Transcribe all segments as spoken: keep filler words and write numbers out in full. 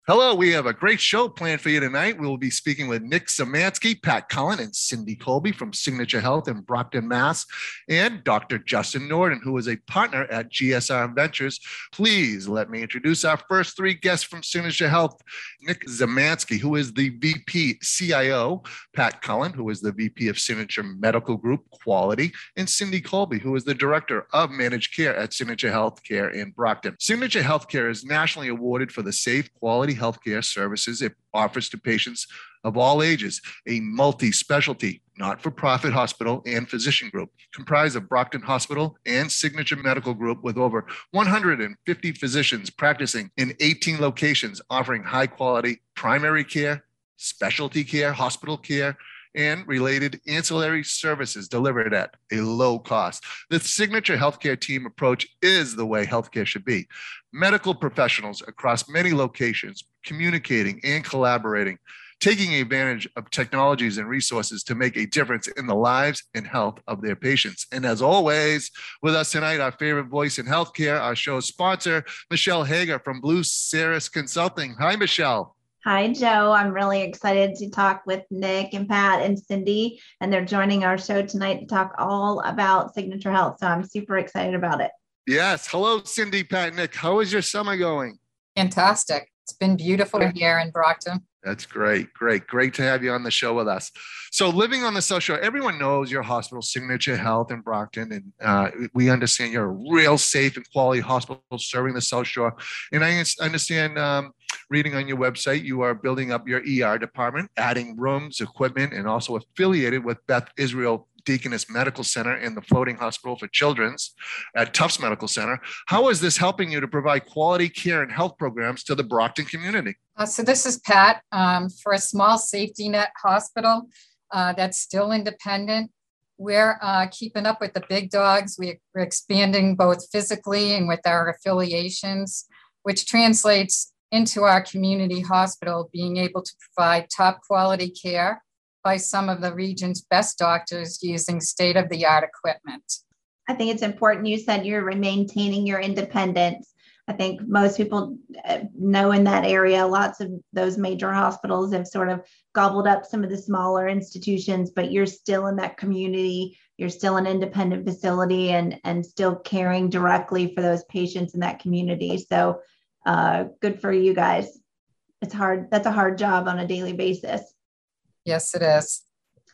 Hello, we have a great show planned for you tonight. We will be speaking with Nick Zamansky, Pat Cullen, and Cindy Colby from Signature Health in Brockton, Mass, and Doctor Justin Norton, who is a partner at G S R Ventures. Please let me introduce our first three guests from Signature Health. Nick Zamansky, who is the V P C I O, Pat Cullen, who is the V P of Signature Medical Group Quality, and Cindy Colby, who is the Director of Managed Care at Signature Healthcare in Brockton. Signature Healthcare is nationally awarded for the safe, quality healthcare services it offers to patients of all ages, a multi-specialty, not-for-profit hospital and physician group comprised of Brockton Hospital and Signature Medical Group with over one hundred fifty physicians practicing in eighteen locations, offering high-quality primary care, specialty care, hospital care, and related ancillary services delivered at a low cost. The Signature Healthcare team approach is the way healthcare should be. Medical professionals across many locations communicating and collaborating, taking advantage of technologies and resources to make a difference in the lives and health of their patients. And as always, with us tonight, our favorite voice in healthcare, our show's sponsor, Michelle Hager from Blue Ceres Consulting. Hi, Michelle. Hi, Joe. I'm really excited to talk with Nick and Pat and Cindy, and they're joining our show tonight to talk all about Signature Health. So I'm super excited about it. Yes. Hello, Cindy, Pat, Nick. How is your summer going? Fantastic. It's been beautiful here in Brockton. That's great. Great. Great to have you on the show with us. So living on the South Shore, everyone knows your hospital, Signature Health in Brockton. And uh, we understand you're a real safe and quality hospital serving the South Shore. And I understand um, reading on your website, you are building up your E R department, adding rooms, equipment, and also affiliated with Beth Israel Deaconess Medical Center and the Floating Hospital for Children's at Tufts Medical Center. How is this helping you to provide quality care and health programs to the Brockton community? Uh, so this is Pat. Um, for a small safety net hospital uh, that's still independent, we're uh, keeping up with the big dogs. We're expanding both physically and with our affiliations, which translates into our community hospital being able to provide top quality care by some of the region's best doctors using state-of-the-art equipment. I think it's important you said you're maintaining your independence. I think most people know in that area, lots of those major hospitals have sort of gobbled up some of the smaller institutions, but you're still in that community. You're still an independent facility and, and still caring directly for those patients in that community. So uh, good for you guys. It's hard. That's a hard job on a daily basis. Yes, it is.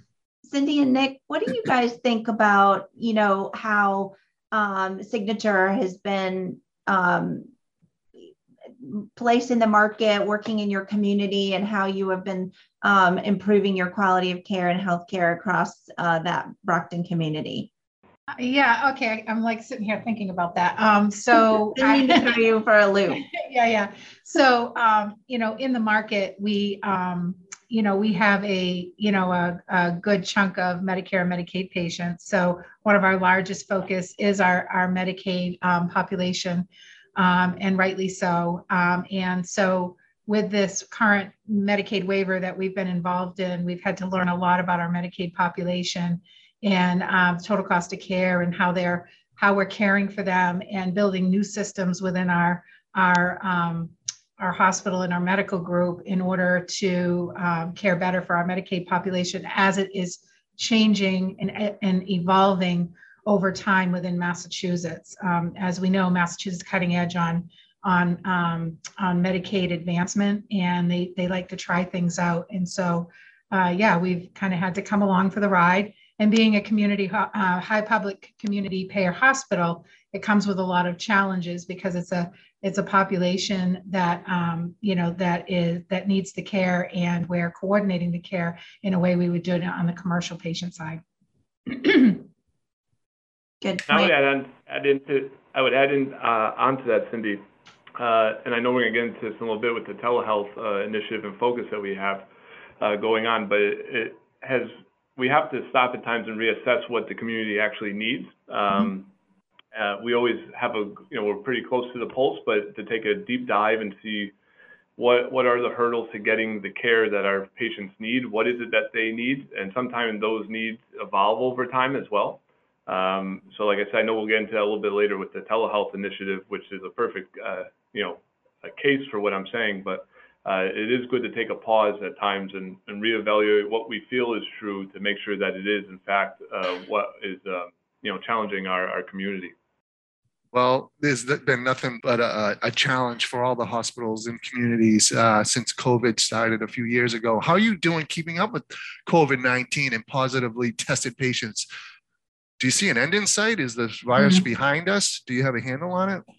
Cindy and Nick, what do you guys think about, you know, how um, Signature has been um, placed in the market, working in your community, and how you have been um, improving your quality of care and healthcare across uh, that Brockton community? Yeah, okay. I'm like sitting here thinking about that. Um, so I need to throw you for a loop. yeah, yeah. So, um, you know, in the market, we, um, you know, we have a, you know, a, a good chunk of Medicare and Medicaid patients. So one of our largest focus is our, our Medicaid um, population, um, and rightly so. Um, and so with this current Medicaid waiver that we've been involved in, we've had to learn a lot about our Medicaid population and um, total cost of care and how they're, how we're caring for them and building new systems within our, our, um, our hospital and our medical group in order to um, care better for our Medicaid population as it is changing and, and evolving over time within Massachusetts. Um, as we know, Massachusetts is cutting edge on, on, um, on Medicaid advancement, and they, they like to try things out. And so, uh, yeah, we've kind of had to come along for the ride. And being a community, uh, high public community payer hospital, it comes with a lot of challenges because it's a it's a population that um, you know that is that needs the care, and we're coordinating the care in a way we would do it on the commercial patient side. Good point. I would add on, add into, I would add in uh, onto that, Cindy, uh, and I know we're going to get into this a little bit with the telehealth uh, initiative and focus that we have uh, going on, but it, it has. We have to stop at times and reassess what the community actually needs. Um, uh, we always have a, you know, we're pretty close to the pulse, but to take a deep dive and see what what are the hurdles to getting the care that our patients need, what is it that they need, and sometimes those needs evolve over time as well. Um, so like I said, I know we'll get into that a little bit later with the telehealth initiative, which is a perfect, uh, you know, a case for what I'm saying, but uh, it is good to take a pause at times and, and reevaluate what we feel is true to make sure that it is, in fact, uh, what is uh, you know, challenging our, our community. Well, there's been nothing but a, a challenge for all the hospitals and communities uh, since COVID started a few years ago. How are you doing keeping up with COVID nineteen and positively tested patients? Do you see an end in sight? Is the virus mm-hmm. behind us? Do you have a handle on it?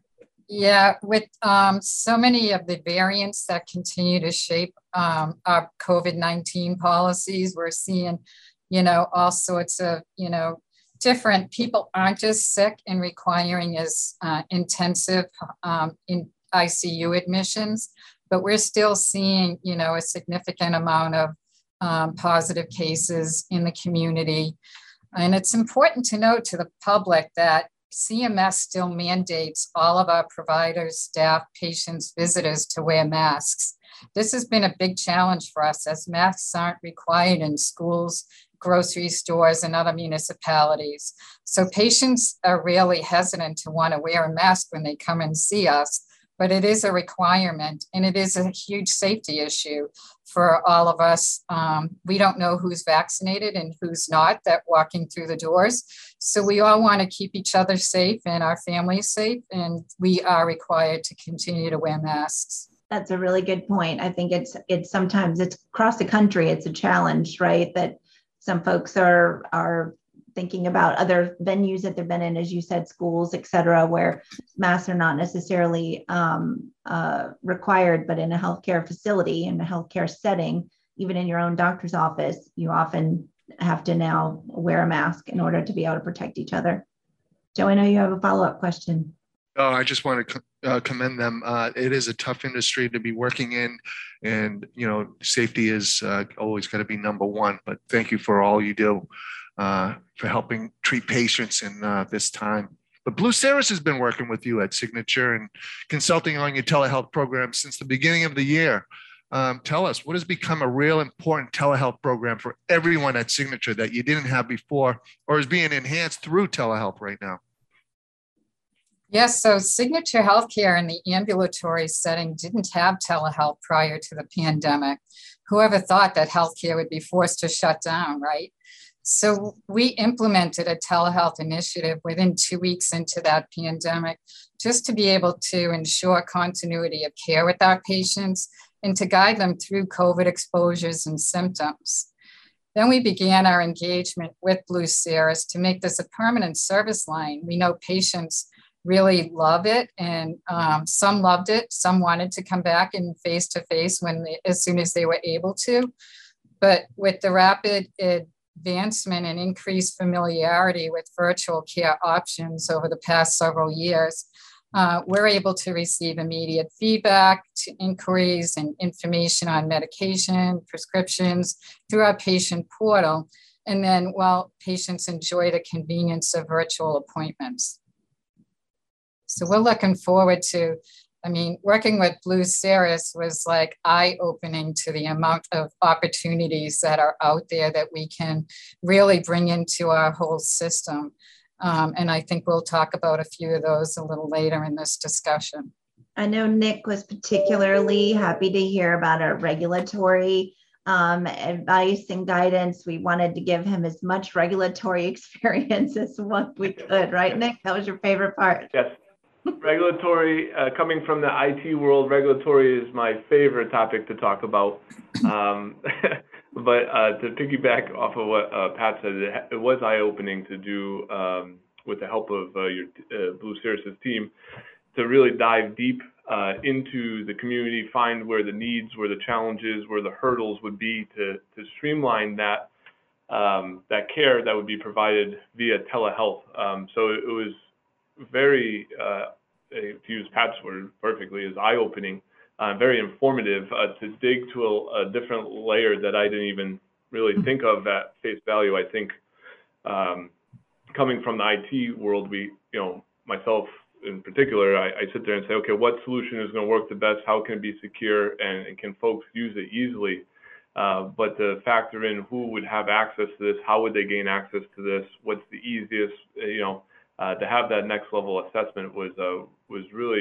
Yeah, with um, so many of the variants that continue to shape um, our COVID nineteen policies, we're seeing, you know, all sorts of, you know, different people aren't just sick and requiring as uh, intensive um, in I C U admissions, but we're still seeing, you know, a significant amount of um, positive cases in the community. And it's important to note to the public that C M S still mandates all of our providers, staff, patients, visitors to wear masks. This has been a big challenge for us as masks aren't required in schools, grocery stores, and other municipalities. So patients are really hesitant to want to wear a mask when they come and see us, but it is a requirement and it is a huge safety issue for all of us. Um, we don't know who's vaccinated and who's not that walking through the doors. So we all want to keep each other safe and our families safe, and we are required to continue to wear masks. That's a really good point. I think it's it's sometimes it's across the country, it's a challenge, right? That some folks are are thinking about other venues that they've been in, as you said, schools, et cetera, where masks are not necessarily um, uh, required, but in a healthcare facility, in a healthcare setting, even in your own doctor's office, you often have to now wear a mask in order to be able to protect each other. Joe, I know you have a follow-up question. Oh, I just want to uh, commend them. Uh, it is a tough industry to be working in, and you know, safety is uh, always got to be number one. But thank you for all you do uh, for helping treat patients in uh, this time. But Blue Ceres has been working with you at Signature and consulting on your telehealth program since the beginning of the year. Um, tell us, what has become a real important telehealth program for everyone at Signature that you didn't have before, or is being enhanced through telehealth right now? Yes, so Signature Healthcare in the ambulatory setting didn't have telehealth prior to the pandemic. Whoever thought that healthcare would be forced to shut down, right? So we implemented a telehealth initiative within two weeks into that pandemic, just to be able to ensure continuity of care with our patients and to guide them through COVID exposures and symptoms. Then we began our engagement with Blue Ceres to make this a permanent service line. We know patients really love it, and um, some loved it. Some wanted to come back in face-to-face when they, as soon as they were able to. But with the rapid advancement and increased familiarity with virtual care options over the past several years, uh, we're able to receive immediate feedback, to inquiries, and information on medication, prescriptions through our patient portal. And then, well, patients enjoy the convenience of virtual appointments. So we're looking forward to, I mean, working with Blue Ceres was like eye-opening to the amount of opportunities that are out there that we can really bring into our whole system. Um, and I think we'll talk about a few of those a little later in this discussion. I know Nick was particularly happy to hear about our regulatory um, advice and guidance. We wanted to give him as much regulatory experience as what we could, right, Nick? That was your favorite part. Yes. Regulatory, uh, coming from the I T world, regulatory is my favorite topic to talk about. Um, but uh, to piggyback off of what uh, Pat said, it, it was eye-opening to do, um, with the help of uh, your uh, Blue Ceres' team, to really dive deep uh, into the community, find where the needs, where the challenges, where the hurdles would be to, to streamline that um, that care that would be provided via telehealth. Um, so it was very, uh, to use Pat's word perfectly, is eye-opening, uh, very informative uh, to dig to a, a different layer that I didn't even really think of at face value. I think um, coming from the I T world, we, you know, myself in particular, I, I sit there and say, okay, what solution is going to work the best? How can it be secure? And, and can folks use it easily? Uh, but to factor in who would have access to this, how would they gain access to this? What's the easiest, you know, Uh, to have that next level assessment was uh, was really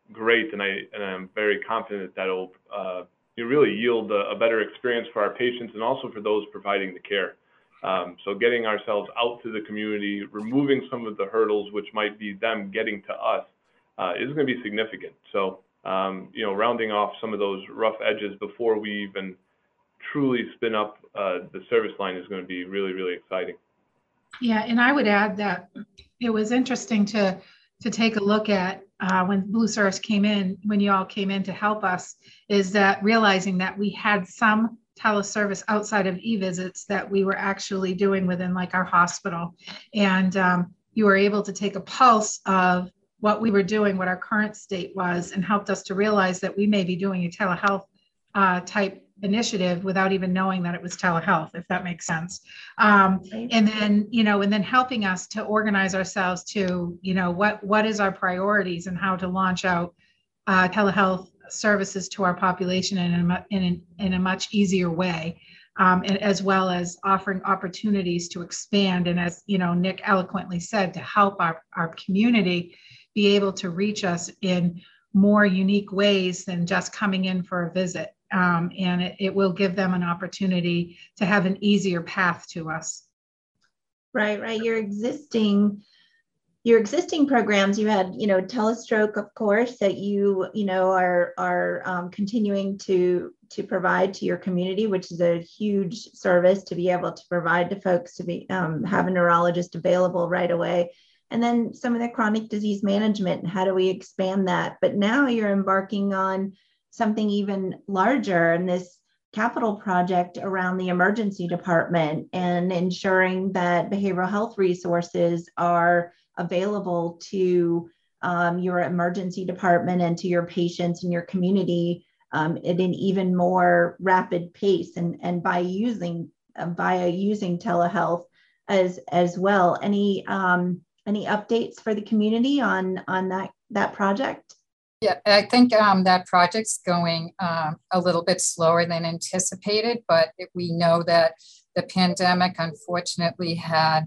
great, and I and I'm very confident that it'll uh, really yield a, a better experience for our patients and also for those providing the care. Um, so getting ourselves out to the community, removing some of the hurdles which might be them getting to us, uh, is going to be significant. So um, you know, rounding off some of those rough edges before we even truly spin up uh, the service line is going to be really, really exciting. Yeah, and I would add that it was interesting to to take a look at uh, when Blue Service came in, when you all came in to help us, is that realizing that we had some teleservice outside of e-visits that we were actually doing within like our hospital. And um, you were able to take a pulse of what we were doing, what our current state was, and helped us to realize that we may be doing a telehealth uh, type initiative without even knowing that it was telehealth, if that makes sense. Um, and then, you know, and then helping us to organize ourselves to, you know, what, what is our priorities and how to launch out uh, telehealth services to our population in a, in, a, in a much easier way, um, and as well as offering opportunities to expand. And as, you know, Nick eloquently said, to help our, our community be able to reach us in more unique ways than just coming in for a visit. Um, and it, it will give them an opportunity to have an easier path to us. Right, right. Your existing, your existing programs, you had, you know, Telestroke, of course, that you, you know, are are um, continuing to to provide to your community, which is a huge service to be able to provide to folks to be um, have a neurologist available right away. And then some of the chronic disease management and how do we expand that? But now you're embarking on something even larger in this capital project around the emergency department and ensuring that behavioral health resources are available to um, your emergency department and to your patients and your community um, at an even more rapid pace. And, and by using uh, by using telehealth as as well. Any um, any updates for the community on on that that project? Yeah, I think um, that project's going um, a little bit slower than anticipated, but it, we know that the pandemic unfortunately had,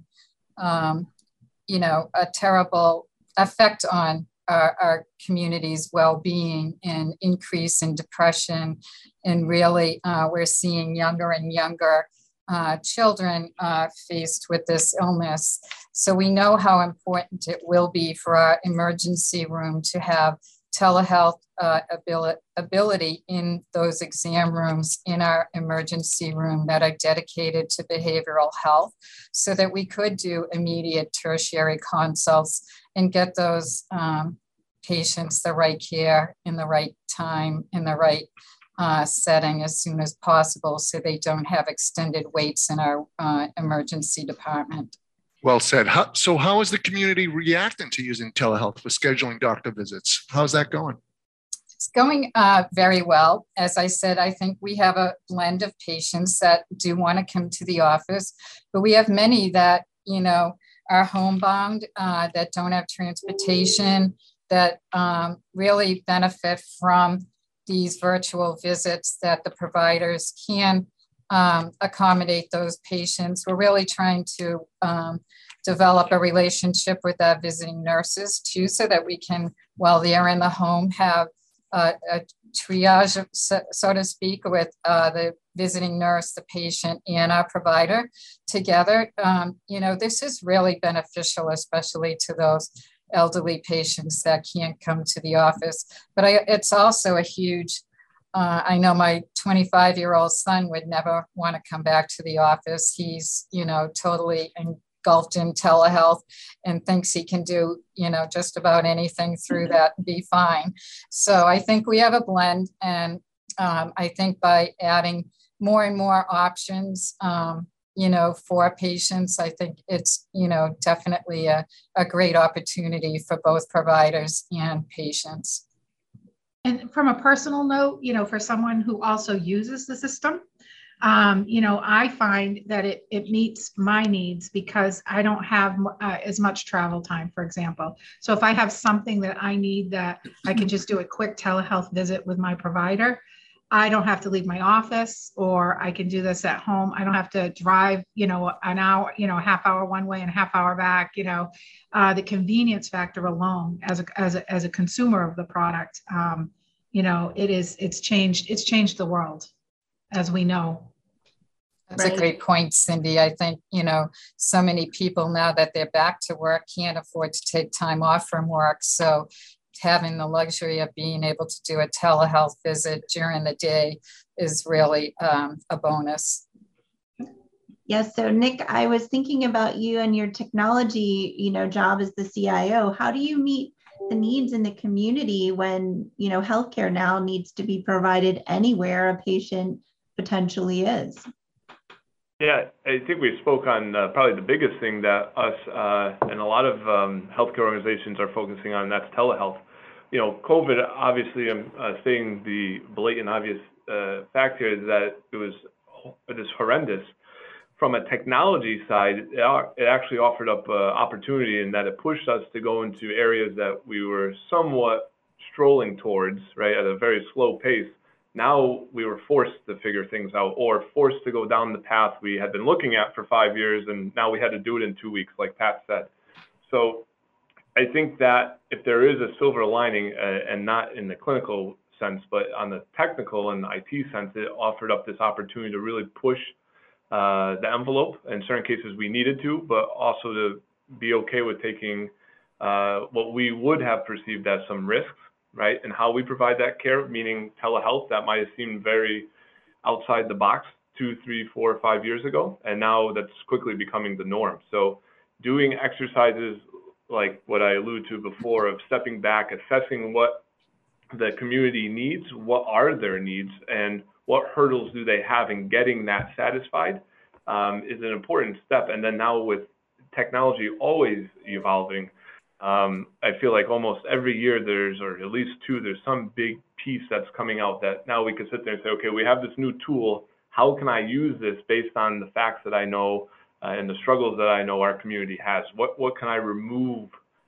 um, you know, a terrible effect on our, our community's well-being and increase in depression. And really, uh, we're seeing younger and younger uh, children uh, faced with this illness. So we know how important it will be for our emergency room to have telehealth uh, ability, ability in those exam rooms in our emergency room that are dedicated to behavioral health so that we could do immediate tertiary consults and get those um, patients the right care in the right time, in the right uh, setting as soon as possible so they don't have extended waits in our uh, emergency department. Well said. How, so how is the community reacting to using telehealth for scheduling doctor visits? How's that going? It's going uh, very well. As I said, I think we have a blend of patients that do want to come to the office, but we have many that, you know, are homebound, uh, that don't have transportation, that um, really benefit from these virtual visits that the providers can Um, accommodate those patients. We're really trying to um, develop a relationship with our visiting nurses too, so that we can, while they're in the home, have uh, a triage, so, so to speak, with uh, the visiting nurse, the patient, and our provider together. Um, you know, this is really beneficial, especially to those elderly patients that can't come to the office. But I, it's also a huge Uh, I know my twenty-five-year-old son would never want to come back to the office. He's, you know, totally engulfed in telehealth and thinks he can do, you know, just about anything through that and be fine. So I think we have a blend. And um, I think by adding more and more options, um, you know, for patients, I think it's, you know, definitely a, a great opportunity for both providers and patients. And from a personal note, you know, for someone who also uses the system, um, you know, I find that it, it meets my needs because I don't have uh, as much travel time, for example. So if I have something that I need that I can just do a quick telehealth visit with my provider, I don't have to leave my office, or I can do this at home. I don't have to drive, you know, an hour, you know, a half hour one way and a half hour back. You know, uh, the convenience factor alone, as a as a as a consumer of the product, um, you know, it is it's changed it's changed the world, as we know. That's Right. a great point, Cindy. I think, you know, so many people now that they're back to work can't afford to take time off from work. So having the luxury of being able to do a telehealth visit during the day is really um, a bonus. Yes. So Nick, I was thinking about you and your technology, you know, job as the C I O. How do you meet the needs in the community when, you know, healthcare now needs to be provided anywhere a patient potentially is? Yeah, I think we spoke on uh, probably the biggest thing that us uh, and a lot of um, healthcare organizations are focusing on, and that's telehealth. You know, COVID, obviously, I'm uh, stating the blatant obvious uh, fact here is that it was it is horrendous. From a technology side, it, it actually offered up uh, opportunity in that it pushed us to go into areas that we were somewhat strolling towards, right, at a very slow pace. Now we were forced to figure things out, or forced to go down the path we had been looking at for five years, and now we had to do it in two weeks, like Pat said. So I think that if there is a silver lining, uh, and not in the clinical sense, but on the technical and I T sense, it offered up this opportunity to really push uh, the envelope. In certain cases we needed to, but also to be okay with taking uh, what we would have perceived as some risks, right? And how we provide that care, meaning telehealth, that might have seemed very outside the box two, three, four, five years ago. And now that's quickly becoming the norm. So doing exercises like what I alluded to before of stepping back, assessing what the community needs, what are their needs, and what hurdles do they have in getting that satisfied um, is an important step. And then now with technology always evolving, Um, I feel like almost every year there's, or at least two, there's some big piece that's coming out that now we can sit there and say, okay, we have this new tool. How can I use this based on the facts that I know uh, and the struggles that I know our community has? What what can I remove?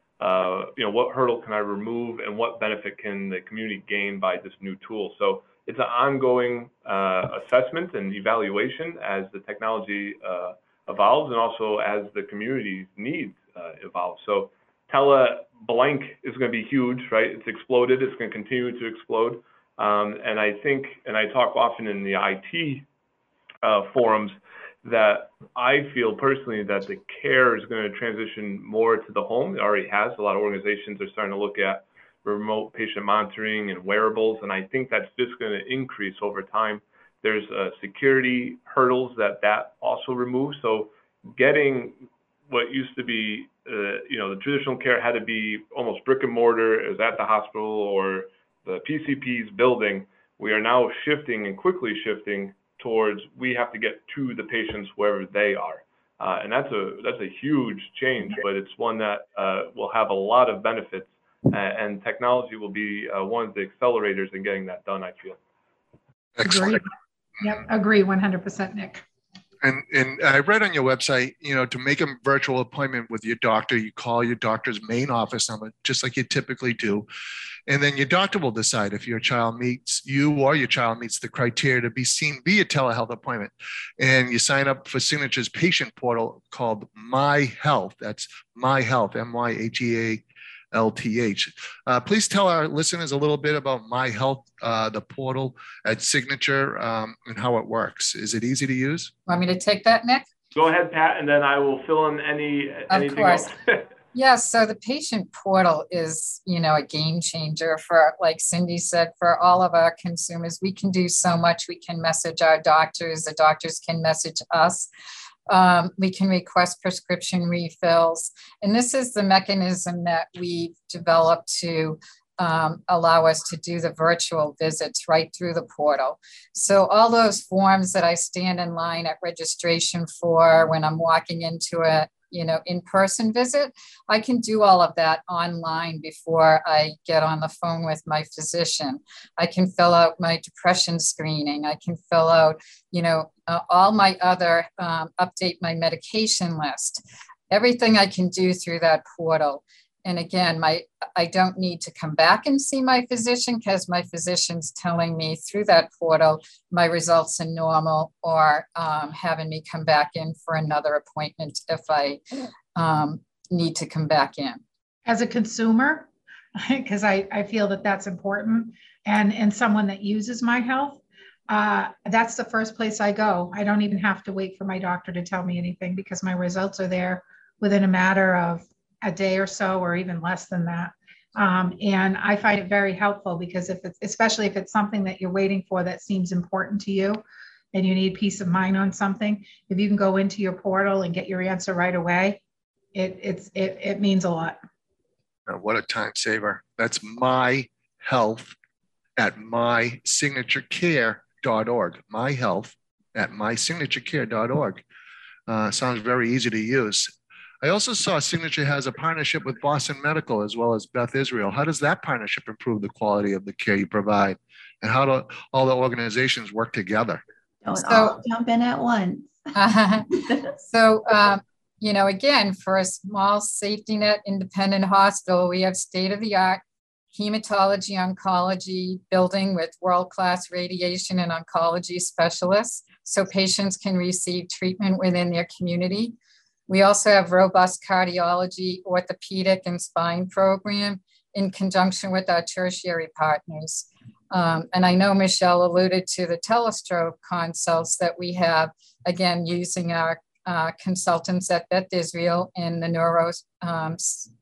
Uh, you know, what hurdle can I remove, and what benefit can the community gain by this new tool? So it's an ongoing uh, assessment and evaluation as the technology uh, evolves, and also as the community's needs uh, evolve. So Tele blank is going to be huge, right? It's exploded. It's going to continue to explode. Um, and I think, and I talk often in the I T uh, forums, that I feel personally that the care is going to transition more to the home. It already has. A lot of organizations are starting to look at remote patient monitoring and wearables. And I think that's just going to increase over time. There's uh, security hurdles that that also removes. So getting what used to be, uh, you know, the traditional care had to be almost brick and mortar, it was at the hospital or the P C P's building. We are now shifting and quickly shifting towards we have to get to the patients wherever they are. Uh, and that's a that's a huge change, but it's one that uh, will have a lot of benefits, uh, and technology will be uh, one of the accelerators in getting that done, I feel. Excellent. Agree. Yep, agree one hundred percent, Nick. And, and I read on your website, you know, to make a virtual appointment with your doctor, you call your doctor's main office number, just like you typically do. And then your doctor will decide if your child meets you or your child meets the criteria to be seen via telehealth appointment. And you sign up for Signature's patient portal called My Health. That's My Health, M Y H E A L T H. Uh, please tell our listeners a little bit about My Health, uh, the portal at Signature, um, and how it works. Is it easy to use? Want me to take that, Nick? Go ahead, Pat, and then I will fill in any Of anything course. else. Yes, so the patient portal is, you know, a game changer for, like Cindy said, for all of our consumers. We can do so much. We can message our doctors. The doctors can message us. Um, we can request prescription refills. And this is the mechanism that we've developed to um, allow us to do the virtual visits right through the portal. So all those forms that I stand in line at registration for when I'm walking into a you know, in-person visit, I can do all of that online before I get on the phone with my physician. I can fill out my depression screening. I can fill out, you know, uh, all my other, um, update my medication list, everything I can do through that portal. and again, my I don't need to come back and see my physician because my physician's telling me through that portal my results are normal, or um, having me come back in for another appointment if I um, need to come back in. As a consumer, because I, I feel that that's important, and, and someone that uses My Health, uh, that's the first place I go. I don't even have to wait for my doctor to tell me anything because my results are there within a matter of a day or so, or even less than that. Um, and I find it very helpful because if it's, especially if it's something that you're waiting for that seems important to you and you need peace of mind on something, if you can go into your portal and get your answer right away, it, it's, it, it means a lot. Uh, what a time saver. That's My Health at my signature care dot org. My Health at my signature care dot org. Uh, sounds very easy to use. I also saw Signature has a partnership with Boston Medical as well as Beth Israel. How does that partnership improve the quality of the care you provide? And how do all the organizations work together? Don't So- all jump in at once. Uh, so, um, you know, again, for a small safety net independent hospital, we have state-of-the-art hematology oncology building with world-class radiation and oncology specialists, so patients can receive treatment within their community. We also have robust cardiology, orthopedic, and spine program in conjunction with our tertiary partners. Um, and I know Michelle alluded to the telestroke consults that we have, again, using our uh, consultants at Beth Israel in the neuro um,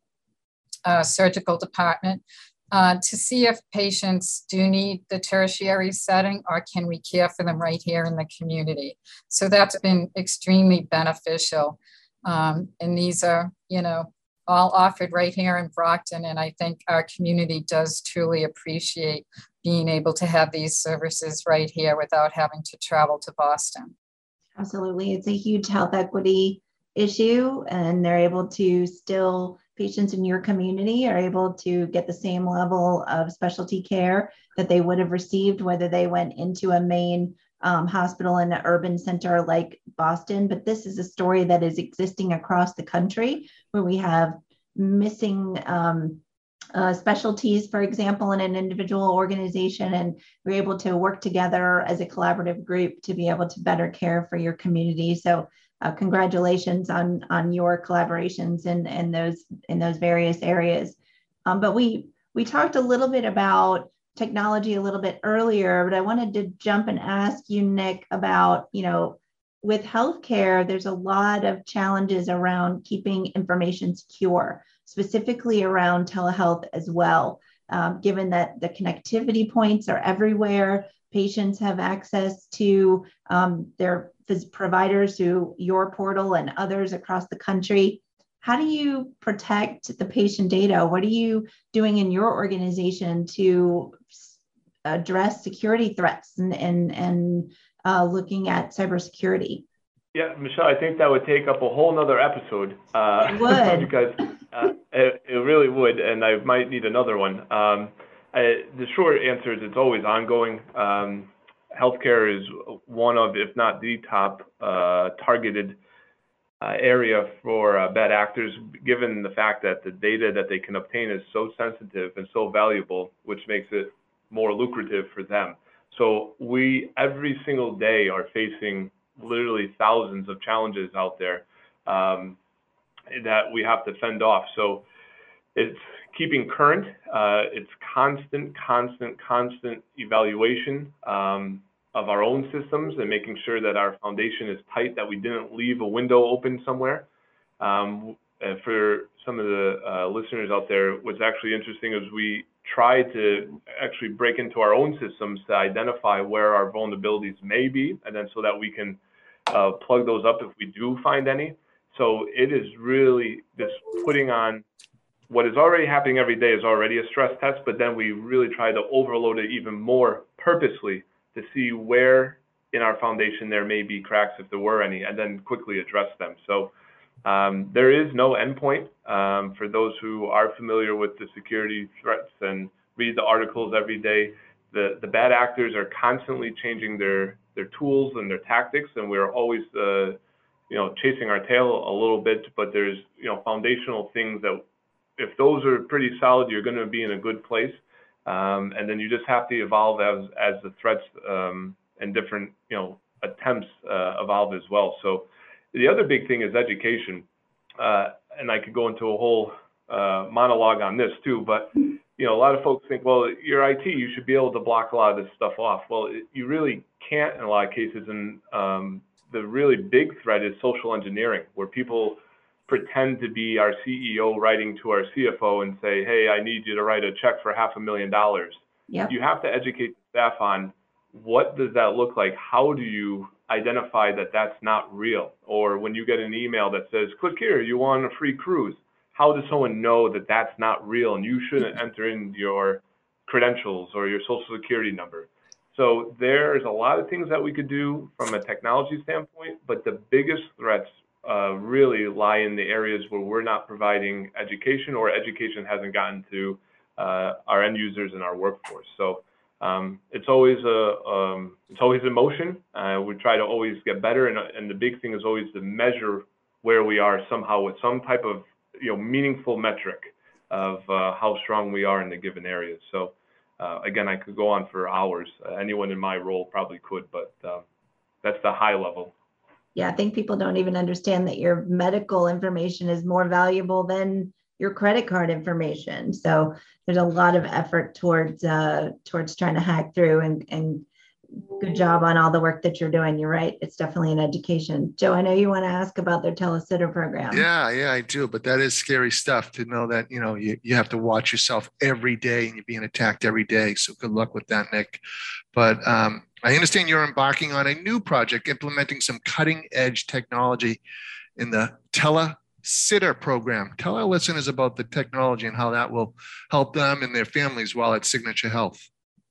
uh, surgical department uh, to see if patients do need the tertiary setting or can we care for them right here in the community. So that's been extremely beneficial. Um, and these are, you know, all offered right here in Brockton. And I think our community does truly appreciate being able to have these services right here without having to travel to Boston. Absolutely. It's a huge health equity issue, and they're able to still, patients in your community are able to get the same level of specialty care that they would have received whether they went into a main um, hospital in an urban center like Boston. But this is a story that is existing across the country where we have missing um, uh, specialties, for example, in an individual organization, and we're able to work together as a collaborative group to be able to better care for your community. So uh, congratulations on, on your collaborations in, in, those, in those various areas. Um, but we, we talked a little bit about technology a little bit earlier, but I wanted to jump and ask you, Nick, about, you know, with healthcare, there's a lot of challenges around keeping information secure, specifically around telehealth as well. Um, given that the connectivity points are everywhere, patients have access to um, their providers through your portal and others across the country. How do you protect the patient data? What are you doing in your organization to address security threats and, and, and uh, looking at cybersecurity? Yeah, Michelle, I think that would take up a whole nother episode. Uh, it would. because uh, it, it really would, and I might need another one. Um, I, the short answer is it's always ongoing. Um, healthcare is one of, if not the top, uh, targeted uh, area for uh, bad actors, given the fact that the data that they can obtain is so sensitive and so valuable, which makes it more lucrative for them. So we, every single day, are facing literally thousands of challenges out there um, that we have to fend off. So it's keeping current, uh, it's constant, constant, constant evaluation um, of our own systems and making sure that our foundation is tight, that we didn't leave a window open somewhere. Um, for some of the uh, listeners out there, what's actually interesting is we try to actually break into our own systems to identify where our vulnerabilities may be, and then so that we can uh, plug those up if we do find any. So it is really just putting on what is already happening every day is already a stress test, but then we really try to overload it even more purposely to see where in our foundation there may be cracks, if there were any, and then quickly address them. So um, there is no endpoint um, for those who are familiar with the security threats and read the articles every day. The, the bad actors are constantly changing their, their tools and their tactics, and we're always uh, you know, chasing our tail a little bit, but there's, you know, foundational things that if those are pretty solid, you're going to be in a good place. Um, and then you just have to evolve as as the threats um, and different you know attempts uh, evolve as well. So the other big thing is education, uh, and I could go into a whole uh, monologue on this too. But you know, a lot of folks think, well, you're I T, you should be able to block a lot of this stuff off. Well, it, you really can't in a lot of cases, and um, the really big threat is social engineering, where people pretend to be our C E O writing to our C F O and say, hey, I need you to write a check for half a million dollars. Yep. You have to educate staff on what does that look like? How do you identify that that's not real? Or when you get an email that says, click here, you want a free cruise. How does someone know that that's not real and you shouldn't enter in your credentials or your social security number? So there's a lot of things that we could do from a technology standpoint, but the biggest threats uh, really lie in the areas where we're not providing education, or education hasn't gotten to uh, our end users and our workforce. So um, it's always a um, it's always in motion. Uh, we try to always get better, and, and the big thing is always to measure where we are somehow with some type of you know meaningful metric of uh, how strong we are in the given area. So uh, again, I could go on for hours. Uh, anyone in my role probably could, but uh, that's the high level. Yeah, I think people don't even understand that your medical information is more valuable than your credit card information. So there's a lot of effort towards uh, towards trying to hack through, and, and good job on all the work that you're doing. You're right. It's definitely an education. Joe, I know you want to ask about their telesitter program. Yeah, yeah, I do. But that is scary stuff to know that, you know, you, you have to watch yourself every day and you're being attacked every day. So good luck with that, Nick. But um, I understand you're embarking on a new project, implementing some cutting edge technology in the telesitter program. Tell our listeners about the technology and how that will help them and their families while at Signature Health.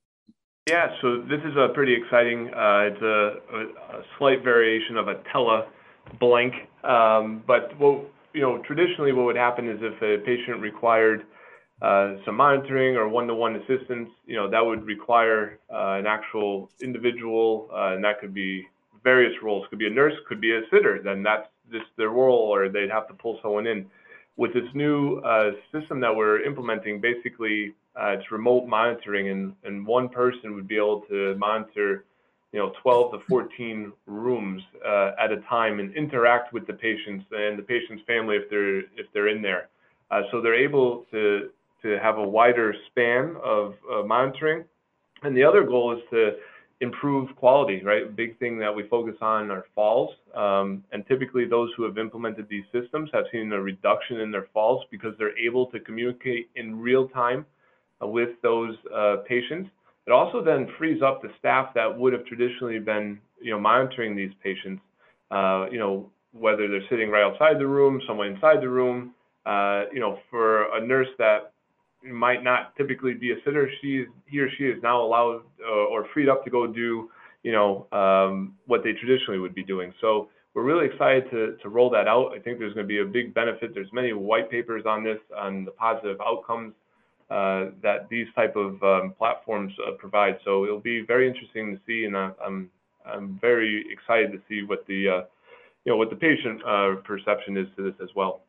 Yeah, so this is a pretty exciting, uh, it's a, a, a slight variation of a tele blank, um, but what, you know, traditionally what would happen is if a patient required uh, some monitoring or one-to-one assistance, you know, that would require uh, an actual individual, uh, and that could be various roles. Could be a nurse, could be a sitter, then that's just their role, or they'd have to pull someone in. With this new uh, system that we're implementing, basically uh, it's remote monitoring, and, and one person would be able to monitor, you know, twelve to fourteen rooms uh, at a time and interact with the patients and the patient's family if they're if they're in there. Uh, so they're able to to have a wider span of uh, monitoring. And the other goal is to improve quality, right? A big thing that we focus on are falls. Um, and typically those who have implemented these systems have seen a reduction in their falls because they're able to communicate in real time uh, with those uh, patients. It also then frees up the staff that would have traditionally been, you know, monitoring these patients, uh, you know, whether they're sitting right outside the room, someone inside the room, uh, you know, for a nurse that might not typically be a sitter, she he or she is now allowed uh, or freed up to go do, you know, um, what they traditionally would be doing. So we're really excited to to roll that out. I think there's going to be a big benefit. There's many white papers on this, on the positive outcomes uh, that these type of um, platforms uh, provide. So it'll be very interesting to see, and I, I'm I'm very excited to see what the uh, you know what the patient uh, perception is to this as well.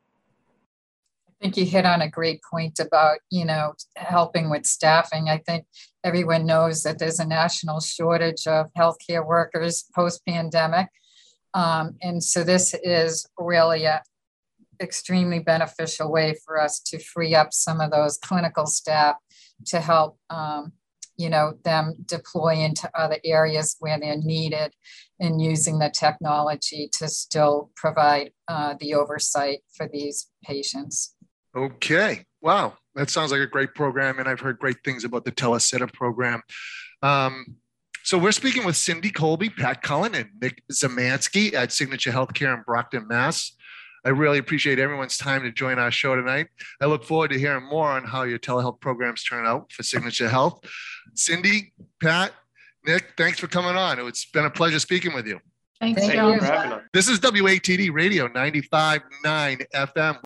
I think you hit on a great point about, you know, helping with staffing. I think everyone knows that there's a national shortage of healthcare workers post-pandemic. Um, and so this is really a extremely beneficial way for us to free up some of those clinical staff to help, um, you know, them deploy into other areas where they're needed, and using the technology to still provide uh, the oversight for these patients. Okay. Wow. That sounds like a great program. And I've heard great things about the telesitter program. Um, so we're speaking with Cindy Colby, Pat Cullen, and Nick Zamansky at Signature Healthcare in Brockton, Mass. I really appreciate everyone's time to join our show tonight. I look forward to hearing more on how your telehealth programs turn out for Signature Health. Cindy, Pat, Nick, thanks for coming on. It's been a pleasure speaking with you. Thanks, Thank Joe. you for having us. This is W A T D Radio ninety-five point nine F M.